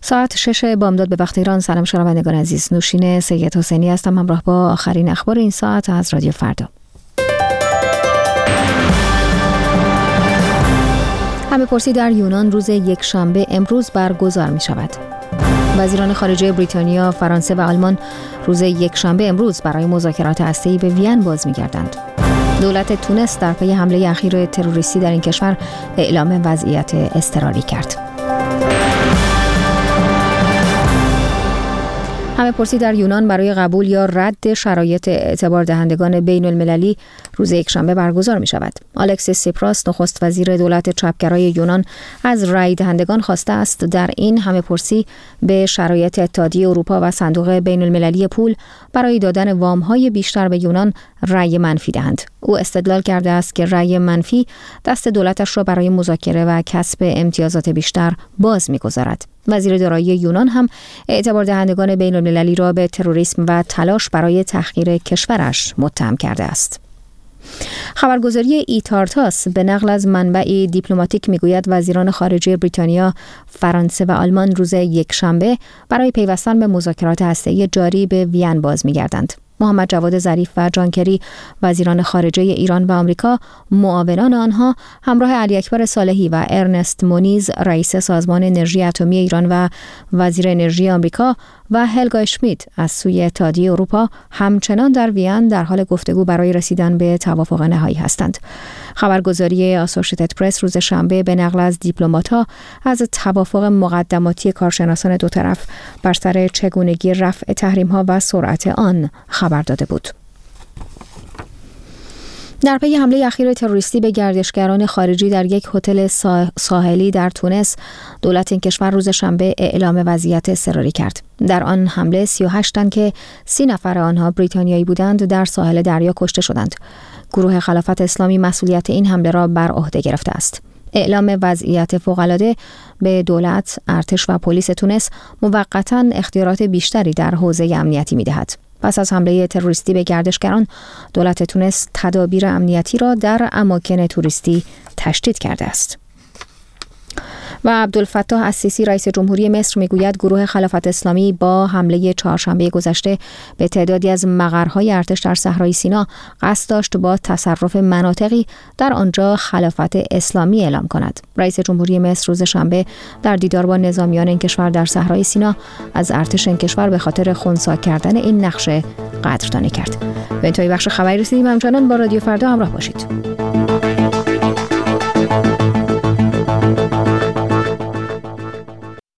ساعت 6 بامداد به وقت ایران. سلام شنوندگان عزیز، نوشین سید حسینی هستم، همراه با آخرین اخبار این ساعت از رادیو فردا. همه پرسی در یونان روز یکشنبه امروز برگزار می شود. وزیران خارجه بریتانیا، فرانسه و آلمان روز یکشنبه امروز برای مذاکرات هسته‌ای به وین باز می گردند. دولت تونس در پی حمله اخیر تروریستی در این کشور اعلام وضعیت اضطراری کرد. همه پرسی در یونان برای قبول یا رد شرایط اعتبار دهندگان بین المللی روز یکشنبه برگزار می شود. الکسیس سیپراس، نخست وزیر دولت چپگرای یونان، از رای دهندگان خواسته است در این همه پرسی به شرایط اتحادیه اروپا و صندوق بین المللی پول برای دادن وام‌های بیشتر به یونان رای منفی دهند. او استدلال کرده است که رای منفی دست دولتش را برای مذاکره و کسب امتیازات بیشتر باز می‌گذارد. وزیر دارایی یونان هم اعتبار دهندگان بین المللی را به تروریسم و تلاش برای تحقیر کشورش متهم کرده است. خبرگزاری ایتارتاس به نقل از منبعی دیپلماتیک میگوید وزیران خارجه بریتانیا، فرانسه و آلمان روز یکشنبه برای پیوستن به مذاکرات هسته‌ای جاری به وین باز می‌گردند. محمد جواد ظریف و جان کری، وزیران خارجه ایران و آمریکا، معاونان آنها همراه علی اکبر صالحی و ارنست مونیز، رئیس سازمان انرژی اتمی ایران و وزیر انرژی آمریکا، و هلگا اشمیت از سوی اتحادیه اروپا همچنان در وین در حال گفتگو برای رسیدن به توافق نهایی هستند. خبرگزاری آسوشییتد پرس روز شنبه به نقل از دیپلمات‌ها از توافق مقدماتی کارشناسان دو طرف بر سر چگونگی رفع تحریم‌ها و سرعت آن خبر داده بود. در پی حمله اخیر تروریستی به گردشگران خارجی در یک هتل ساحلی در تونس، دولت این کشور روز شنبه اعلام وضعیت اضطراری کرد. در آن حمله 38 تن که 30 نفر آنها بریتانیایی بودند در ساحل دریا کشته شدند. گروه خلافت اسلامی مسئولیت این حمله را بر عهده گرفته است. اعلام وضعیت فوق‌العاده به دولت، ارتش و پلیس تونس موقتاً اختیارات بیشتری در حوزه امنیتی می‌دهد. پس از حمله تروریستی به گردشگران، دولت تونس تدابیر امنیتی را در اماکن توریستی تشدید کرده است. و عبدالفتاح السیسی، رئیس جمهوری مصر، میگوید گروه خلافت اسلامی با حمله چهارشنبه گذشته به تعدادی از مقرهای ارتش در صحرای سینا قصد داشت با تصرف مناطقی در آنجا خلافت اسلامی اعلام کند. رئیس جمهوری مصر روز شنبه در دیدار با نظامیان این کشور در صحرای سینا از ارتش این کشور به خاطر خنثی کردن این نقشه قدردانی کرد. به انتهای بخش خبری رسیدیم. همچنان با رادیو فردا همراه باشید.